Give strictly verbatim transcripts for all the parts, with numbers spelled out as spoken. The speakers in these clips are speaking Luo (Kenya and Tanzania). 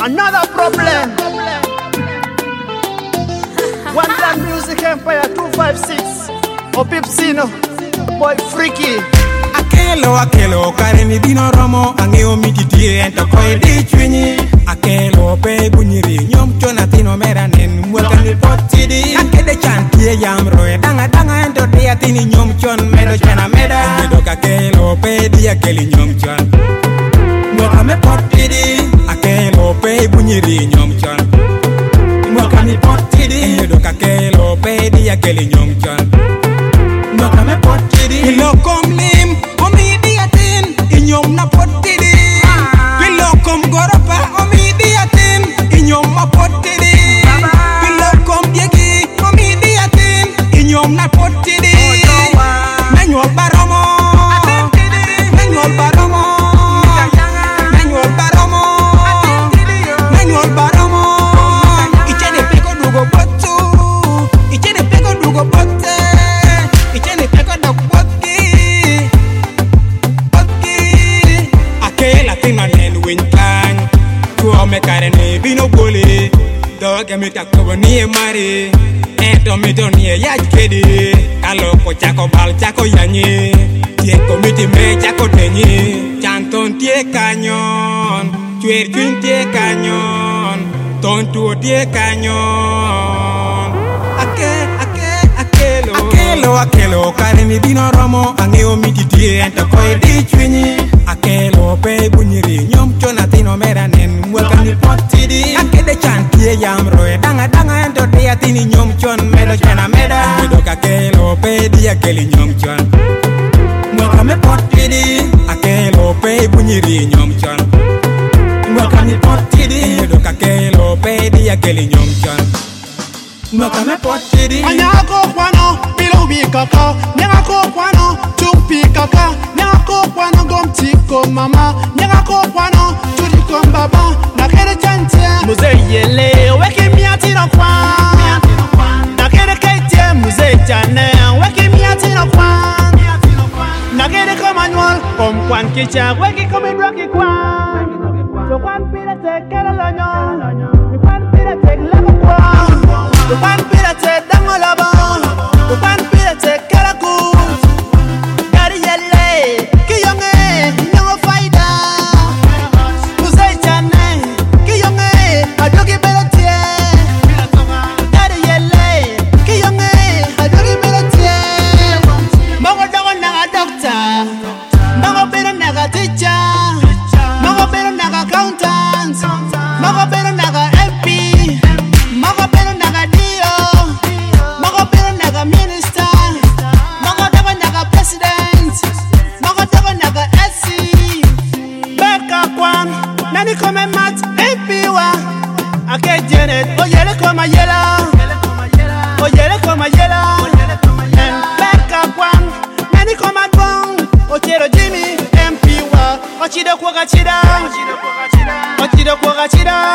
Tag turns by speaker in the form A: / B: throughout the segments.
A: Another problem. One Time Music Empire two five six. Opipsino, boy freaky.
B: Akelo akelo kareni dino romo angeo mititi ento koi di chwinyi. Akelo pe bunyiri nyom chona tino mera nen mwaka ni potidi. Akede chantie yamro e danga danga ento dia tini nyom chon medo chana meda. Medo kakelo pe dia keli nyom chon mwaka me potidi. Akelo pe bunyiri nyom chon mwaka ni potidi. Medo kakelo pe dia keli nyom chon mwaka me potidi. Ilo komlim omidiatin inyom na potidi. Ilo kom goropa omidiatin inyom na potidi. Ilo kom yegi omidiatin inyom na potidi. Manual baromo Manual baromo Manual baromo Manual baromo. Ichene peko dugo botu Ichene peko dugo bote Ichene peko dugo boti Boti. Akela tina nen winkang Kuo me karene bino bole Doge me kakobo niye mare Eto mito niye yaj kedi Kalo ko chako bal chako yanyi Tie komiti me chako tenyi Chanton tie kanyon Chwer chun tie kanyon Tontuo tie kanyon. Ake, ake, akelo Akelo, akelo kareni dino romo angeo mititi ento koi di chwinyi. Akelo pe bunyiri nyom chona tino mera nen mwaka ni potidi. Akede chantie yamro e danga danga ento dia tini nyom chon medo chana meda. Medo kakelo pe dia keli nyom chon mwaka me potidi. Akelo pe bunyiri nyom chon mwaka ni potidi. Medo kakelo pe dia keli nyom chon mwaka me potidi.
A: Anyako kwano bilo bi kaka. Nyako kwano chupi kaka. Nyako kwano gomtiko mama. Nyako kwano chudiko baba. Nakere chantie muze yele weki miati no kwa. Nakere kaitie muze chane weki miati no kwa. Nakere komanyol kom kwan kicha weki komidroki kwa. So kwan pila te kala lanyo. Kwan pila te lako kwa. The one pira te dango labo, the one pira te karaku. Gari yele, kiyonge, nyongo faida. Uzai chane, kiyonge, adogi belotie. Gari yele, kiyonge, adogi belotie. Mongo dogo naga doctor, mongo bero naga teacher, mongo bero naga accountant, mongo bero naga M P, mongo bero naga Mago bero naga minister, mago dogo naga president, mago dogo naga S C. Beka kwan, nani kome mat, M P wa. Ake Janet, oyele koma yela, oyele koma yela. Beka kwan, nani koma dwang, ochero Jimmy, M P wa. Ochido kwa gachida, ochido kwa gachida.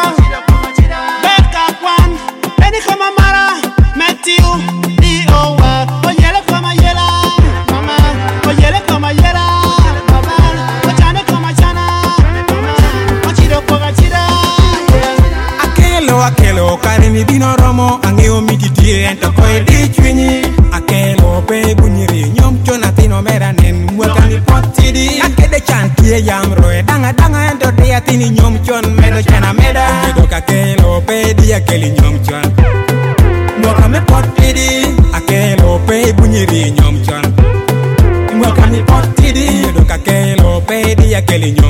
A: Beka kwan, nani koma mara. Matthew, D O A, oyele koma yela, mama, oyele koma yela, mama, ochane koma chana, mama, ochido kwa chida.
B: Akelo, akelo kareni dino romo angeo mititi ento koi di chwinyi. Akelo pe bunyiri nyom chona tino mera nen mwaka ni potidi. Akede chantie yamro e danga danga ento dia tini nyom chon medo chana meda. Medo kakelo pe dia keli nyom chon mwaka me potidi. Akelo pe bunyiri nyom chon mwaka ni potidi. Medo kakelo pe dia keli nyom